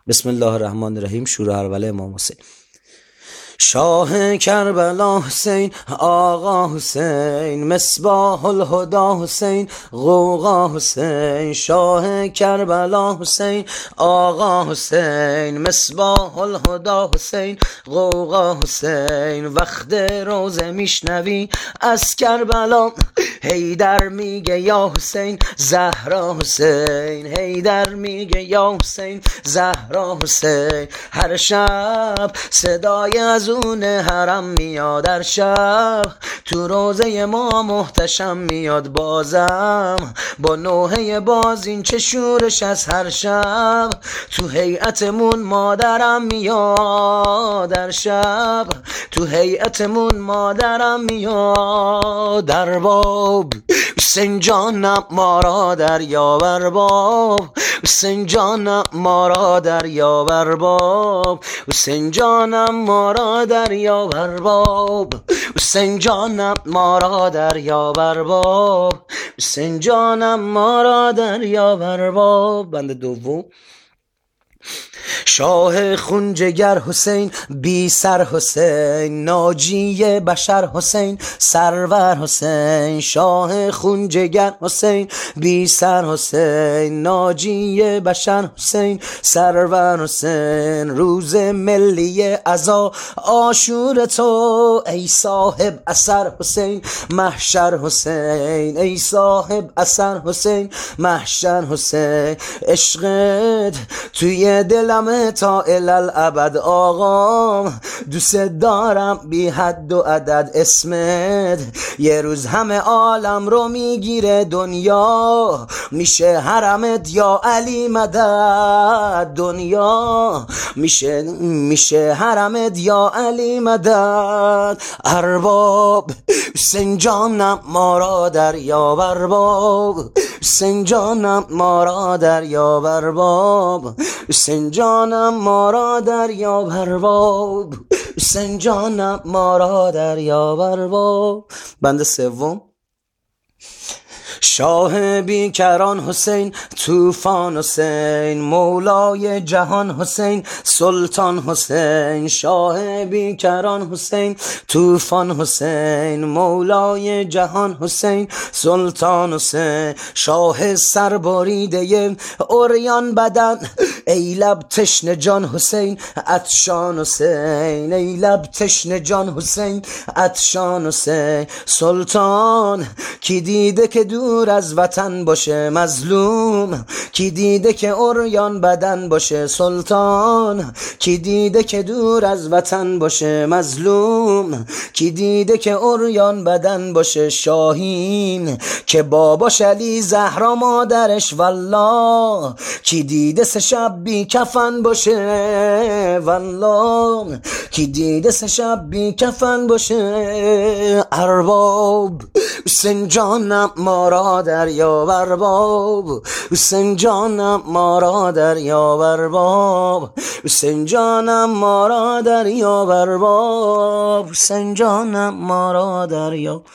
بسم الله الرحمن الرحیم. شروع اول امام حسین. شاه کربلا حسین، آقا حسین، مصباح الهدی حسین، غوغا حسین. شاه کربلا حسین، آقا حسین، مصباح الهدی حسین، غوغا حسین. وقت روزه میشنوی از کربلا، حیدر میگه یا حسین، زهرا حسین. حیدر میگه یا حسین، زهرا حسین. هر شب صدای از اون حرم میاد، هر شب تو روزه ما محتشم میاد. بازم با نوحه باز این چه شورش از هر شب تو هیئتمون مادرم میاد. هر شب تو هیئتمون مادرم میاد. ارباب حسین جانم ما را دریا ارباب، حسین جانم ما را دریا ارباب، حسین جانم ما را دریا ارباب، حسین جانم ما را دریا ارباب، حسین جانم ما را دریا ارباب. بند دوم. شاه خون جگر حسین، بی سر حسین، ناجی بشر حسین، سرور حسین. شاه خون جگر حسین، بی سر حسین، ناجی بشر حسین، سرور حسین. روز ملی عزا عاشور تو، ای صاحب اثر حسین، محشر حسین. ای صاحب اثر حسین، محشر حسین. عشقت توی دلم تا الالابد آقا، دوست دارم بی حد و عدد. اسمت یه روز همه عالم رو میگیره، دنیا میشه حرمت یا علی مدد. دنیا میشه حرمت یا علی مدد. ارباب حسین جانم ما را دریا ارباب، حسین جانم ما را دریا ارباب، حسین جانم ما را دریا ارباب، حسین جانم ما را دریا ارباب. بند سوم. شاه بیکران حسین، طوفان حسین، مولای جهان حسین، سلطان حسین. شاه بیکران حسین، طوفان حسین، مولای جهان حسین، سلطان حسین. شاه سربریده عریان بدن، ای لب تشنه جان حسین، عطشان حسین. ای لب تشنه جان حسین، عطشان حسین. سلطان کی دیده که دور از وطن باشه مظلوم، کی دیده که عریان بدن باشه. سلطان کی دیده که دور از وطن باشه مظلوم، کی دیده که عریان بدن باشه. شاهین که باباش علی زهرا مادرش، والله کی دیده سه شب بی کفن باشه، والله کی دیده سه شب بی کفن باشه. ارباب حسین جانم ما را دریا ارباب، حسین جانم ما را دریا ارباب، حسین جانم ما را دریا ارباب، حسین جانم ما را دریا